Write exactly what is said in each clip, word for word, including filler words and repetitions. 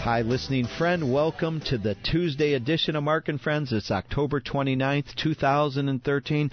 Hi, listening friend. Welcome to the Tuesday edition of Mark and Friends. It's October twenty-ninth, two thousand thirteen.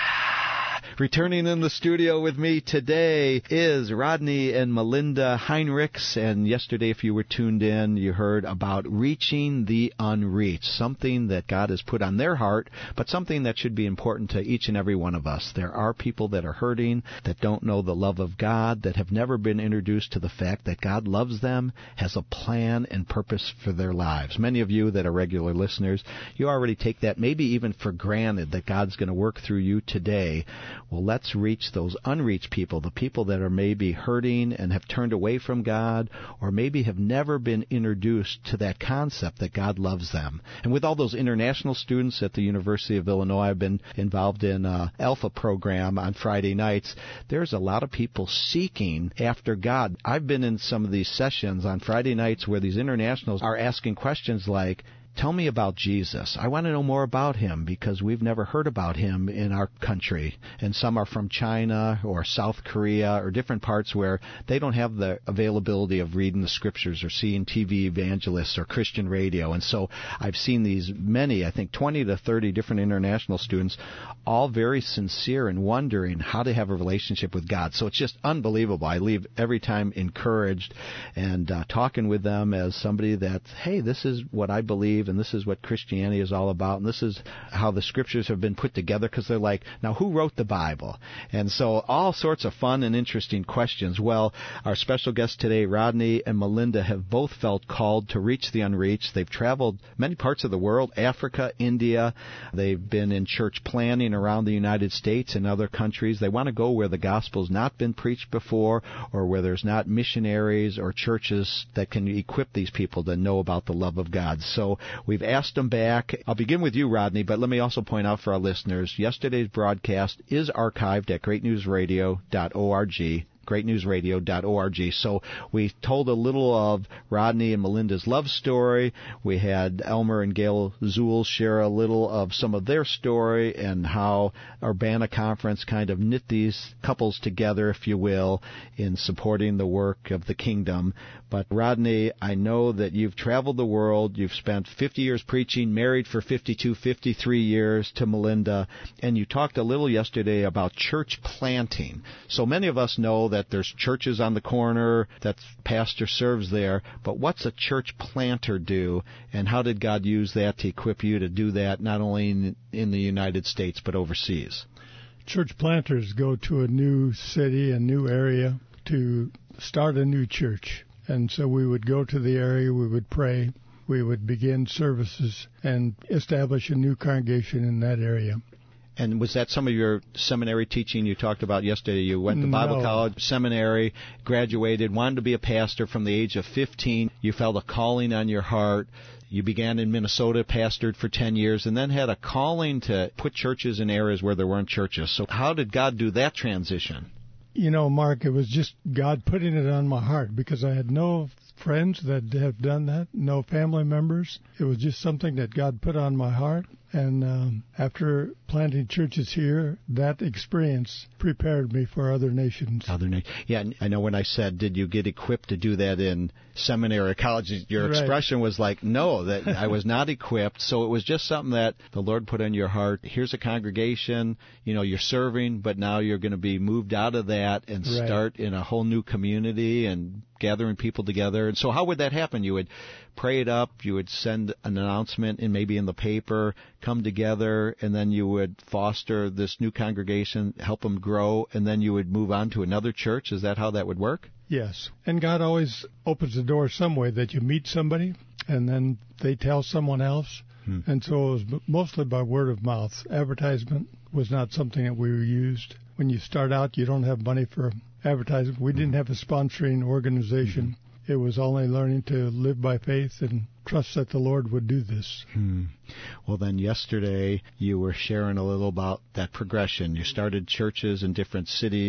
Returning in the studio with me today is Rodney and Melinda Heinrichs. And yesterday, if you were tuned in, you heard about reaching the unreached, something that God has put on their heart, but something that should be important to each and every one of us. There are people that are hurting, that don't know the love of God, that have never been introduced to the fact that God loves them, has a plan and purpose for their lives. Many of you that are regular listeners, you already take that maybe even for granted that God's going to work through you today. Well, let's reach those unreached people, the people that are maybe hurting and have turned away from God, or maybe have never been introduced to that concept that God loves them. And with all those international students at the University of Illinois, I've been involved in an Alpha program on Friday nights. There's a lot of people seeking after God. I've been in some of these sessions on Friday nights where these internationals are asking questions like, tell me about Jesus. I want to know more about him because we've never heard about him in our country. And some are from China or South Korea or different parts where they don't have the availability of reading the scriptures or seeing T V evangelists or Christian radio. And so I've seen these many, I think twenty to thirty different international students, all very sincere and wondering how to have a relationship with God. So it's just unbelievable. I leave every time encouraged and uh, talking with them as somebody that, hey, this is what I believe, and this is what Christianity is all about, and this is how the scriptures have been put together, because they're like, now who wrote the Bible? And so all sorts of fun and interesting questions. Well, our special guests today, Rodney and Melinda, have both felt called to reach the unreached. They've traveled many parts of the world, Africa, India. They've been in church planning around the United States and other countries. They want to go where the gospel's not been preached before, or where there's not missionaries or churches that can equip these people to know about the love of God. So we've asked them back. I'll begin with you, Rodney, but let me also point out for our listeners, yesterday's broadcast is archived at great news radio dot org. great news radio dot org. So we told a little of Rodney and Melinda's love story. We had Elmer and Gail Zuhl share a little of some of their story and how Urbana Conference kind of knit these couples together, if you will, in supporting the work of the kingdom. But Rodney, I know that you've traveled the world. You've spent fifty years preaching, married for fifty-two, fifty-three years to Melinda, and you talked a little yesterday about church planting. So many of us know that that there's churches on the corner, that pastor serves there, but what's a church planter do, and how did God use that to equip you to do that not only in, in the United States but overseas? Church planters go to a new city, a new area, to start a new church. And so we would go to the area, we would pray, we would begin services and establish a new congregation in that area. And was that some of your seminary teaching you talked about yesterday? You went to Bible no. college, seminary, graduated, wanted to be a pastor from the age of fifteen. You felt a calling on your heart. You began in Minnesota, pastored for ten years, and then had a calling to put churches in areas where there weren't churches. So how did God do that transition? You know, Mark, it was just God putting it on my heart because I had no friends that have done that, no family members. It was just something that God put on my heart. And um, after planting churches here, that experience prepared me for other nations. Other na- yeah, I know when I said, did you get equipped to do that in seminary or college, your right. expression was like, no, that I was not equipped. So it was just something that the Lord put in your heart. Here's a congregation, you know, you're serving, but now you're going to be moved out of that and right. start in a whole new community and gathering people together. And so how would that happen? You would pray it up, you would send an announcement and maybe in the paper, come together, and then you would foster this new congregation, help them grow, and then you would move on to another church. Is that how that would work? Yes. And God always opens the door some way that you meet somebody and then they tell someone else. Hmm. And so it was mostly by word of mouth. Advertisement was not something that we used. When you start out, you don't have money for advertising. We didn't have a sponsoring organization. Mm-hmm. It was only learning to live by faith and trust that the Lord would do this. Hmm. Well, then yesterday you were sharing a little about that progression. You started churches in different cities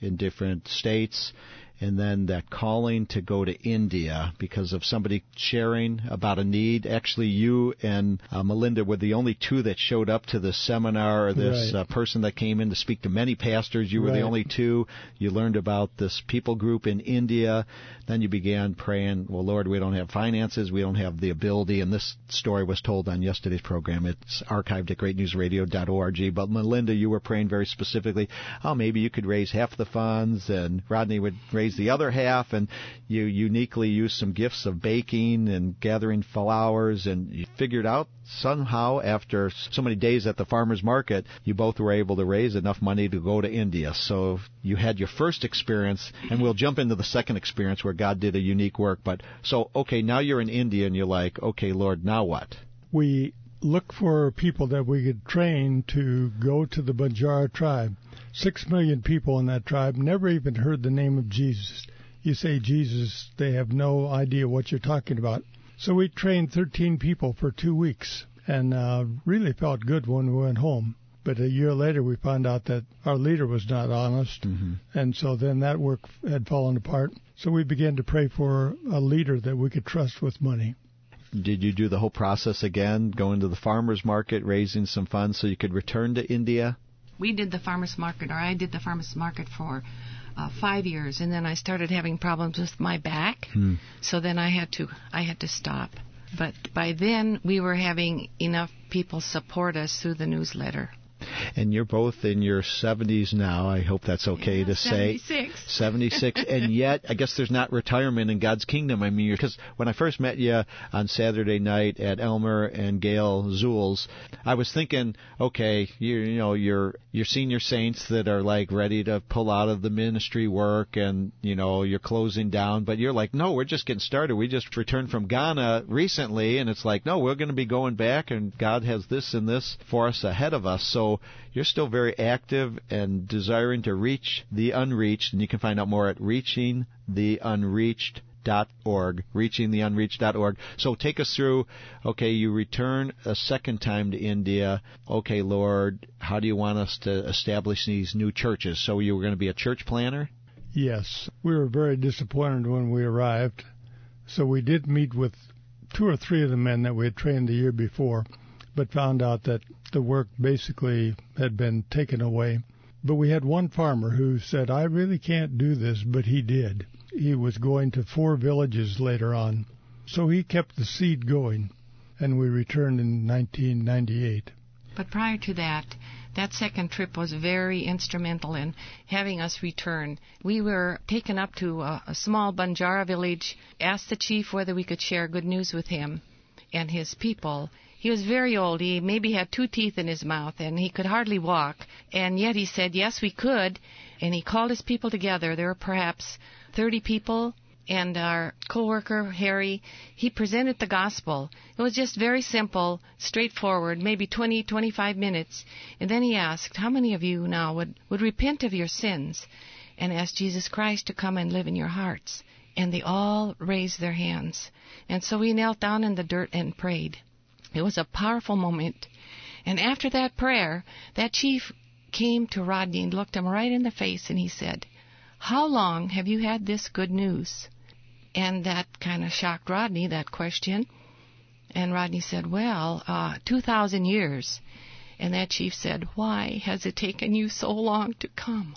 in different states, and then that calling to go to India because of somebody sharing about a need. Actually, you and uh, Melinda were the only two that showed up to this seminar, or this right. uh, person that came in to speak to many pastors. You were right. the only two. You learned about this people group in India. Then you began praying, well, Lord, we don't have finances. We don't have the ability. And this story was told on yesterday's program. It's archived at great news radio dot org. But Melinda, you were praying very specifically, oh, maybe you could raise half the funds, and Rodney would raise the other half, and you uniquely used some gifts of baking and gathering flowers, and you figured out somehow after so many days at the farmer's market, you both were able to raise enough money to go to India. So you had your first experience, and we'll jump into the second experience where God did a unique work. But so, okay, now you're in India, and you're like, okay, Lord, now what? We look for people that we could train to go to the Banjara tribe. Six million people in that tribe never even heard the name of Jesus. You say Jesus, they have no idea what you're talking about. So we trained thirteen people for two weeks and uh, really felt good when we went home. But a year later, we found out that our leader was not honest, mm-hmm. and so then that work had fallen apart. So we began to pray for a leader that we could trust with money. Did you do the whole process again, going to the farmer's market, raising some funds so you could return to India? We did the farmer's market, or I did the farmer's market for uh, five years, and then I started having problems with my back. Hmm. So then I had to I had to stop. But by then we were having enough people support us through the newsletter. And you're both in your seventies now. I hope that's okay yeah, to say. seventy-six. seventy-six. And yet, I guess there's not retirement in God's kingdom. I mean, because when I first met you on Saturday night at Elmer and Gail Zuhl's, I was thinking, okay, you, you know, you're you're senior saints that are like ready to pull out of the ministry work, and you know, you're closing down. But you're like, no, we're just getting started. We just returned from Ghana recently, and it's like, no, we're going to be going back, and God has this and this for us ahead of us. So you're still very active and desiring to reach the unreached, and you can find out more at reaching the unreached dot org, reaching the unreached dot org. So take us through, okay, you return a second time to India. Okay, Lord, how do you want us to establish these new churches? So you were going to be a church planner? Yes. We were very disappointed when we arrived. So we did meet with two or three of the men that we had trained the year before, but found out that the work basically had been taken away. But we had one farmer who said, I really can't do this, but he did. He was going to four villages later on. So he kept the seed going, and we returned in nineteen ninety-eight. But prior to that, that second trip was very instrumental in having us return. We were taken up to a, a small Banjara village, asked the chief whether we could share good news with him and his people. He was very old. He maybe had two teeth in his mouth, and he could hardly walk. And yet he said, yes, we could. And he called his people together. There were perhaps thirty people. And our co-worker, Harry, he presented the gospel. It was just very simple, straightforward, maybe twenty, twenty-five minutes. And then he asked, how many of you now would, would repent of your sins and ask Jesus Christ to come and live in your hearts? And they all raised their hands. And so we knelt down in the dirt and prayed. It was a powerful moment. And after that prayer, that chief came to Rodney and looked him right in the face, and he said, how long have you had this good news? And that kind of shocked Rodney, that question. And Rodney said, well, uh, two thousand years. And that chief said, why has it taken you so long to come?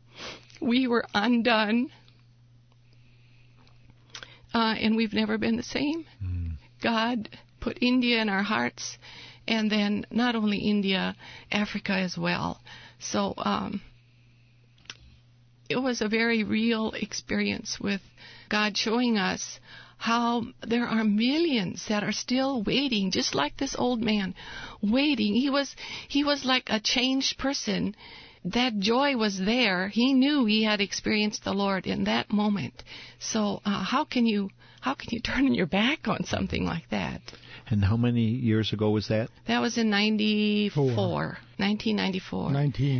We were undone. Uh, and we've never been the same. Mm. God put India in our hearts, and then not only India, Africa as well. So um, it was a very real experience with God showing us how there are millions that are still waiting, just like this old man, waiting. He was he was like a changed person. That joy was there. He knew he had experienced the Lord in that moment. So uh, how can you how can you turn your back on something like that? And how many years ago was that? That was in ninety-four, nineteen ninety-four. nineteen.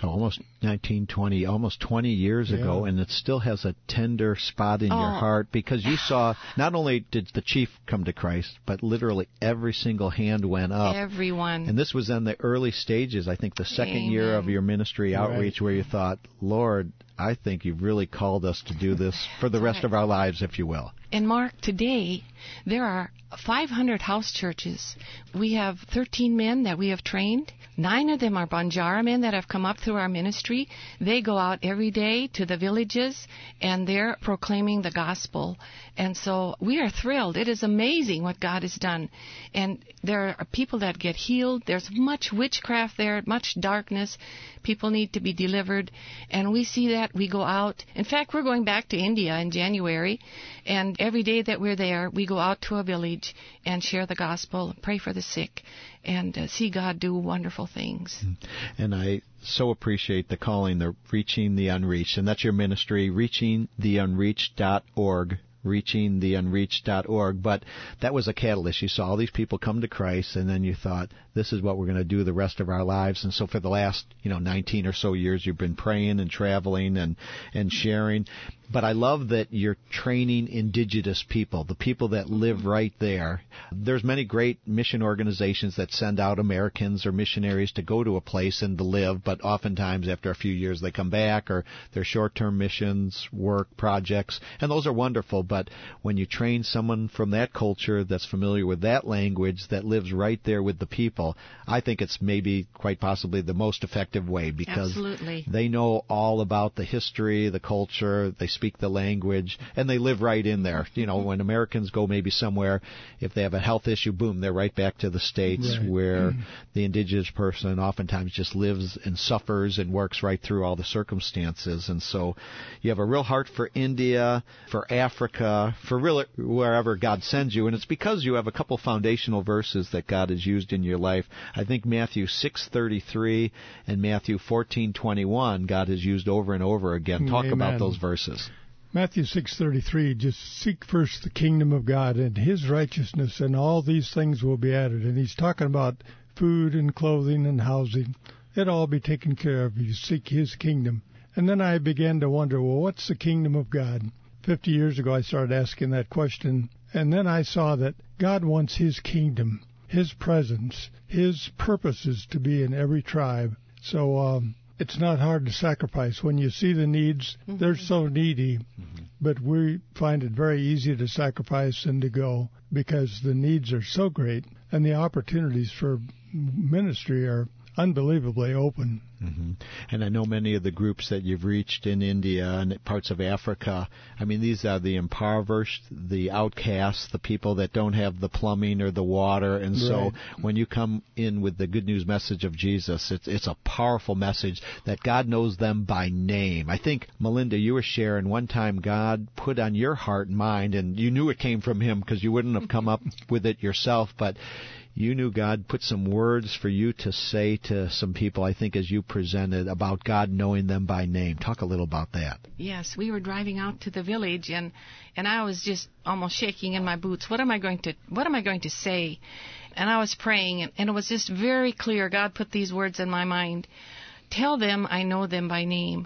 So almost nineteen, twenty, almost twenty years yeah. ago, and it still has a tender spot in oh. your heart because you saw not only did the chief come to Christ, but literally every single hand went up. Everyone. And this was in the early stages, I think the second Amen. year of your ministry outreach, right. where you thought, Lord, I think you've really called us to do this for the rest right. of our lives, if you will. And Mark, today there are five hundred house churches. We have thirteen men that we have trained. Nine of them are Banjara men that have come up through our ministry. They go out every day to the villages, and they're proclaiming the gospel. And so we are thrilled. It is amazing what God has done. And there are people that get healed. There's much witchcraft there, much darkness. People need to be delivered. And we see that. We go out. In fact, we're going back to India in January. And every day that we're there, we go out to a village and share the gospel, pray for the sick, and uh, see God do wonderful things. And I so appreciate the calling, the Reaching the Unreached. And that's your ministry, reaching the unreached dot org. reaching the unreached dot org. But that was a catalyst. You saw all these people come to Christ, and then you thought, this is what we're going to do the rest of our lives. And so for the last, you know, nineteen or so years, you've been praying and traveling and, and sharing. But I love that you're training indigenous people, the people that live right there. There's many great mission organizations that send out Americans or missionaries to go to a place and to live, but oftentimes after a few years they come back, or they're short-term missions, work, projects, and those are wonderful. But when you train someone from that culture that's familiar with that language, that lives right there with the people, I think it's maybe quite possibly the most effective way, because Absolutely. They know all about the history, the culture, they speak the language, and they live right in there. You know, when Americans go maybe somewhere, if they have a health issue, boom, they're right back to the States, right. where the indigenous person oftentimes just lives and suffers and works right through all the circumstances. And so you have a real heart for India, for Africa, for really wherever God sends you. And it's because you have a couple foundational verses that God has used in your life. I think Matthew six thirty-three and Matthew fourteen twenty-one God has used over and over again. Talk Amen. about those verses. Matthew six thirty-three, just seek first the kingdom of God and His righteousness, and all these things will be added. And He's talking about food and clothing and housing. It'll all be taken care of if you seek His kingdom. And then I began to wonder, well, what's the kingdom of God? Fifty years ago, I started asking that question, and then I saw that God wants His kingdom, His presence, His purposes to be in every tribe. So um, it's not hard to sacrifice. When you see the needs, mm-hmm. they're so needy, mm-hmm. but we find it very easy to sacrifice and to go because the needs are so great, and the opportunities for ministry are unbelievably open. Mm-hmm. And I know many of the groups that you've reached in India and parts of Africa, I mean, these are the impoverished, the outcasts, the people that don't have the plumbing or the water. And so right. when you come in with the good news message of Jesus, it's, it's a powerful message that God knows them by name. I think, Melinda, you were sharing one time God put on your heart and mind, and you knew it came from Him because you wouldn't have come up with it yourself, but you knew God put some words for you to say to some people, I think, as you presented about God knowing them by name. Talk a little about that. Yes, we were driving out to the village, and and I was just almost shaking in my boots. What am I going to What am I going to say? And I was praying, and, and it was just very clear. God put these words in my mind. Tell them I know them by name.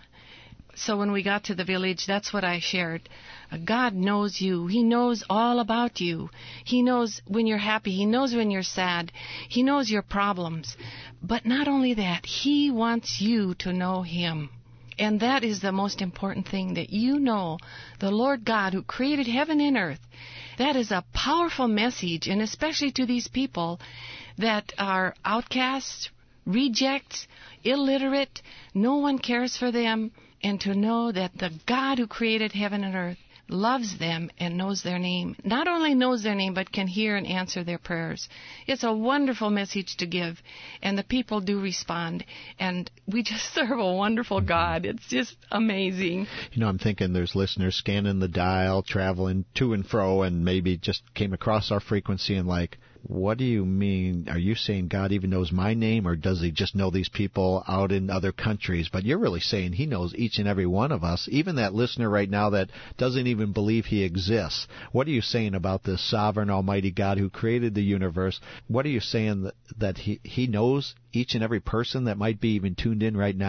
So when we got to the village, that's what I shared. God knows you. He knows all about you. He knows when you're happy. He knows when you're sad. He knows your problems. But not only that, He wants you to know Him. And that is the most important thing, that you know the Lord God who created heaven and earth. That is a powerful message, and especially to these people that are outcasts, rejects, illiterate, no one cares for them, and to know that the God who created heaven and earth loves them and knows their name. Not only knows their name, but can hear and answer their prayers. It's a wonderful message to give, and the people do respond. And we just serve a wonderful God. It's just amazing. You know, I'm thinking there's listeners scanning the dial, traveling to and fro, and maybe just came across our frequency and like, what do you mean? Are you saying God even knows my name, or does He just know these people out in other countries? But you're really saying He knows each and every one of us, even that listener right now that doesn't even believe He exists. What are you saying about this sovereign, almighty God who created the universe? What are you saying that, that he, he knows each and every person that might be even tuned in right now?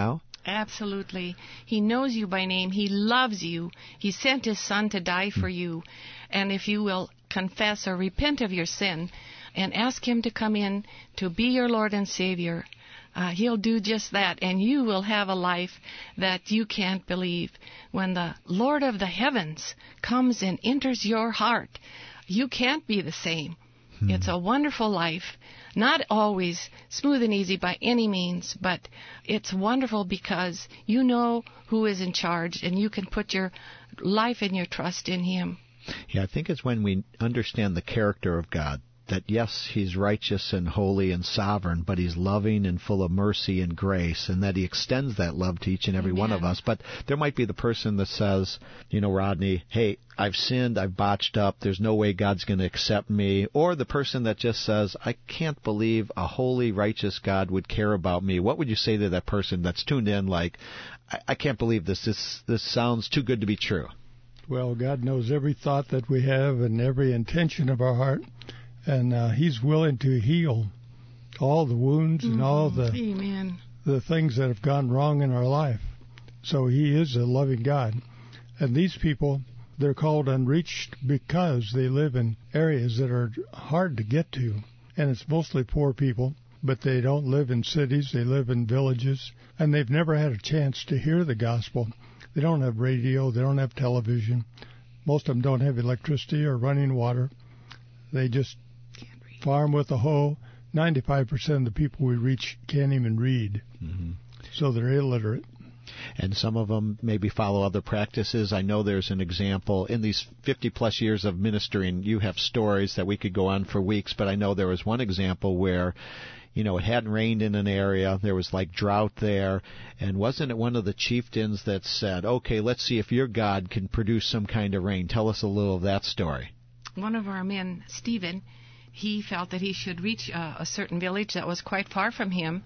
Absolutely. He knows you by name. He loves you. He sent His Son to die for you. And if you will confess or repent of your sin and ask Him to come in to be your Lord and Savior, uh, He'll do just that. And you will have a life that you can't believe. When the Lord of the heavens comes and enters your heart, you can't be the same. Hmm. It's a wonderful life. Not always smooth and easy by any means, but it's wonderful because you know who is in charge and you can put your life and your trust in Him. Yeah, I think it's when we understand the character of God, that yes, He's righteous and holy and sovereign, but He's loving and full of mercy and grace, and that He extends that love to each and every Amen. One of us. But there might be the person that says, you know, Rodney, hey, I've sinned, I've botched up, there's no way God's going to accept me. Or the person that just says, I can't believe a holy, righteous God would care about me. What would you say to that person that's tuned in like, I, I can't believe this. This this sounds too good to be true? Well, God knows every thought that we have and every intention of our heart. And uh, He's willing to heal all the wounds and all the Amen. the things that have gone wrong in our life. So He is a loving God. And these people, they're called unreached because they live in areas that are hard to get to. And it's mostly poor people, but they don't live in cities. They live in villages. And they've never had a chance to hear the gospel. They don't have radio. They don't have television. Most of them don't have electricity or running water. They just farm with a hoe. ninety-five percent of the people we reach can't even read. Mm-hmm. So they're illiterate. And some of them maybe follow other practices. I know there's an example. In these fifty-plus years of ministering, you have stories that we could go on for weeks, but I know there was one example where, you know, it hadn't rained in an area. There was like drought there. And wasn't it one of the chieftains that said, okay, let's see if your God can produce some kind of rain? Tell us a little of that story. One of our men, Stephen, he felt that he should reach a, a certain village that was quite far from him.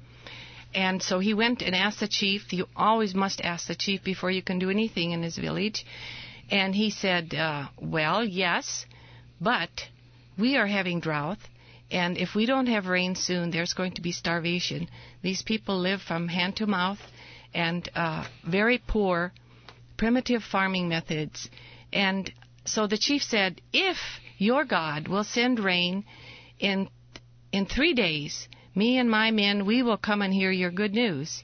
And so he went and asked the chief. You always must ask the chief before you can do anything in his village. And he said, uh, well, yes, but we are having drought. And if we don't have rain soon, there's going to be starvation. These people live from hand to mouth and uh, very poor, primitive farming methods. And so the chief said, if your God will send rain in in three days, me and my men, we will come and hear your good news.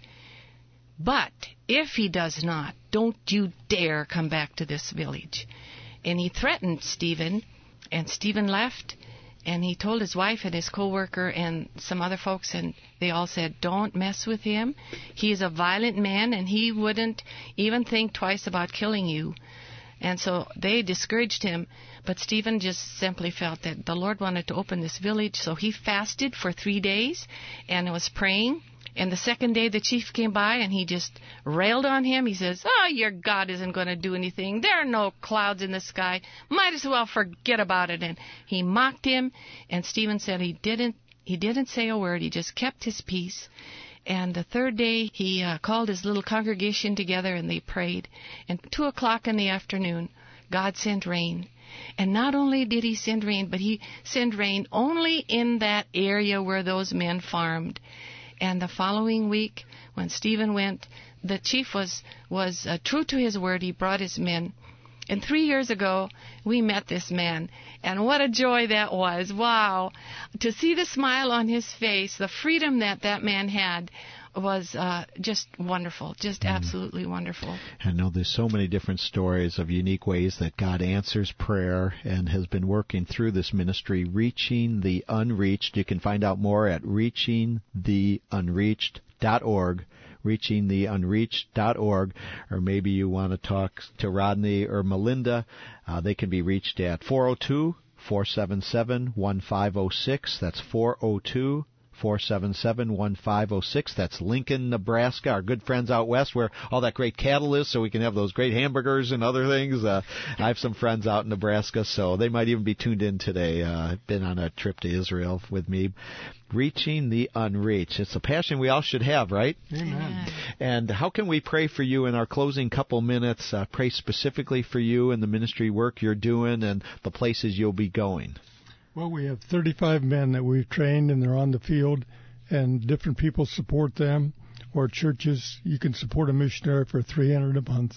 But if He does not, don't you dare come back to this village. And he threatened Stephen, and Stephen left, and he told his wife and his co-worker and some other folks, and they all said, don't mess with him. He is a violent man, and he wouldn't even think twice about killing you. And so they discouraged him, but Stephen just simply felt that the Lord wanted to open this village, so he fasted for three days and was praying. And the second day the chief came by and he just railed on him. He says, oh, your God isn't going to do anything. There are no clouds in the sky. Might as well forget about it. And he mocked him, and Stephen said he didn't, he didn't say a word. He just kept his peace. And the third day, he uh, called his little congregation together, and they prayed. And two o'clock in the afternoon, God sent rain. And not only did He send rain, but He sent rain only in that area where those men farmed. And the following week, when Stephen went, the chief was, was uh, true to his word. He brought his men. And three years ago, we met this man, and what a joy that was. Wow. To see the smile on his face, the freedom that that man had was uh, just wonderful, just mm. absolutely wonderful. I know there's so many different stories of unique ways that God answers prayer and has been working through this ministry, Reaching the Unreached. You can find out more at reaching the unreached dot org. reaching the unreached dot org, or maybe you want to talk to Rodney or Melinda. Uh, they can be reached at four oh two, four seven seven, one five oh six. That's four oh two, four seven seven, one five oh six. That's Lincoln, Nebraska, our good friends out west where all that great cattle is, so we can have those great hamburgers and other things. Uh, I have some friends out in Nebraska, so they might even be tuned in today. Uh, I've been on a trip to Israel with me. Reaching the unreached. It's a passion we all should have, right? Amen. And how can we pray for you in our closing couple minutes? Uh, pray specifically for you and the ministry work you're doing and the places you'll be going. Well, we have thirty-five men that we've trained, and they're on the field, and different people support them, support churches. You can support a missionary for three hundred dollars a month.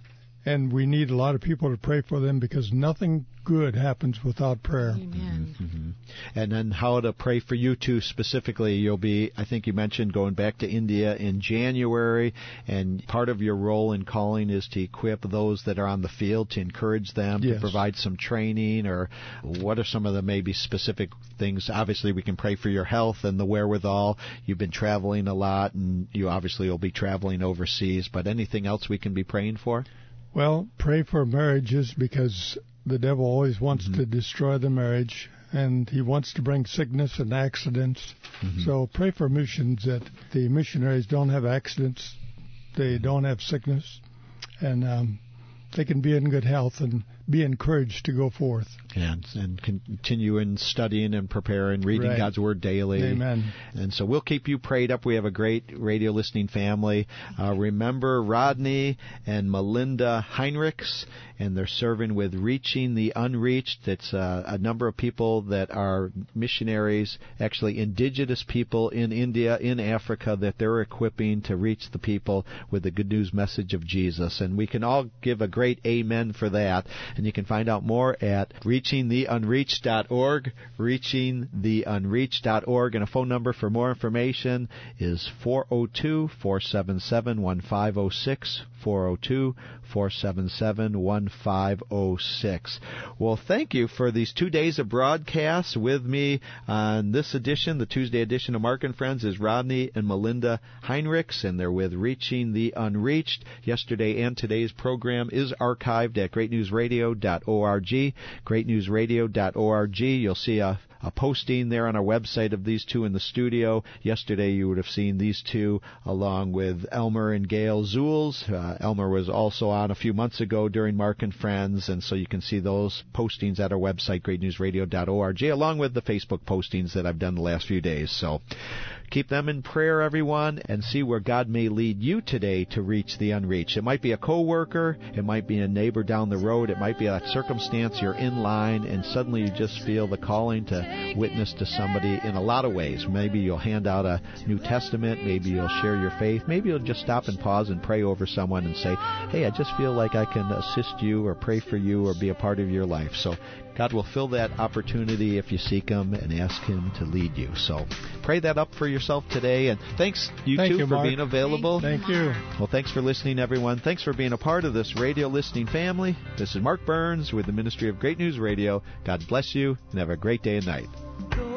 And we need a lot of people to pray for them because nothing good happens without prayer. Amen. Mm-hmm. And then how to pray for you two specifically. You'll be, I think you mentioned, going back to India in January, and part of your role in calling is to equip those that are on the field, to encourage them, yes. to provide some training, or what are some of the maybe specific things? Obviously, we can pray for your health and the wherewithal. You've been traveling a lot, and you obviously will be traveling overseas, but anything else we can be praying for? Well, pray for marriages because the devil always wants mm-hmm. to destroy the marriage, and he wants to bring sickness and accidents. Mm-hmm. So pray for missions, that the missionaries don't have accidents, they don't have sickness, and um, they can be in good health and be encouraged to go forth. And, and continue in studying and preparing, reading right. God's Word daily. Amen. And so we'll keep you prayed up. We have a great radio listening family. Uh, remember Rodney and Melinda Heinrichs, and they're serving with Reaching the Unreached. It's uh, a number of people that are missionaries, actually indigenous people in India, in Africa, that they're equipping to reach the people with the good news message of Jesus. And we can all give a great amen for that. And you can find out more at reaching the unreached dot org, reaching the unreached dot org. And a phone number for more information is four oh two, four seven seven, one five oh six, four oh two, four seven seven, one five oh six. Well, thank you for these two days of broadcasts. With me on this edition, the Tuesday edition of Mark and Friends, is Rodney and Melinda Heinrichs, and they're with Reaching the Unreached. Yesterday and today's program is archived at great news radio dot org, great news radio dot org. You'll see a a posting there on our website of these two in the studio. Yesterday you would have seen these two along with Elmer and Gail Zuhls. Uh, Elmer was also on a few months ago during Mark and Friends, and so you can see those postings at our website, great news radio dot org, along with the Facebook postings that I've done the last few days. So keep them in prayer, everyone, and see where God may lead you today to reach the unreached. It might be a coworker, it might be a neighbor down the road, it might be a circumstance you're in line and suddenly you just feel the calling to witness to somebody in a lot of ways. Maybe you'll hand out a New Testament, maybe you'll share your faith, maybe you'll just stop and pause and pray over someone and say, hey, I just feel like I can assist you or pray for you or be a part of your life. So God will fill that opportunity if you seek Him and ask Him to lead you. So pray that up for yourself today. And thanks, you Thank two, you, for Mark. being available. Thank you. Well, thanks for listening, everyone. Thanks for being a part of this radio listening family. This is Mark Burns with the Ministry of Great News Radio. God bless you, and have a great day and night.